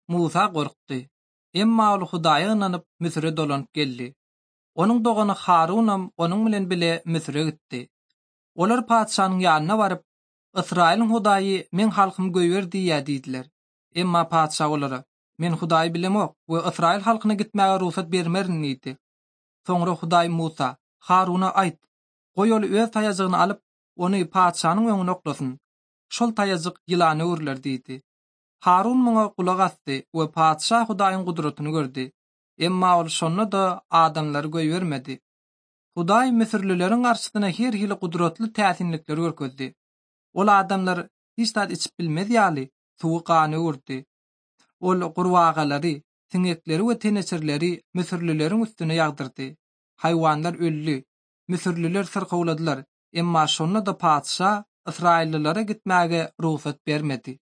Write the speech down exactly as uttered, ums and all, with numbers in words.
Musa gorkdy. Emma ol Hudaýa ynanyp Misre dolanyp geldi. Onuň dogany Harunam onuň bilen bile Misre gitdi. Olar padşanyň ýanyna baryp, Israýlyň Hudaýy men halkymy göýberdi ýa diýdiler. Emma padşa olara, men Hudaýy bilemok we Israýl halkyna gitmäge ruhsat bermerin diýdi. Soňra Hudaý Musa, Haruna aýt, goý ol öz taýazygyny alyp, ony padşanyň öňüne oklasyn. Şol taýazyk ýylany öwürler diýdi. Harun muňa kulak asdy we padşa Hudaýyň gudratyny gördi. Emma ol şonda da adamlary göýbermedi. Hudaý Misirlileriň garşysyna her hili gudratly täsinlikler görkezdi. Ol adamlar hiç tat içip bilmez ýaly suwy gany öwürdi. Ol gurbağalary, siňekleri we teneçirleri Misirlileriň üstüne ýagdyrdy. Haýwanlar öldü. Misirliler syrkawladylar. Emma şonda da padşa Israýlyllara gitmäge ruhsat bermedi.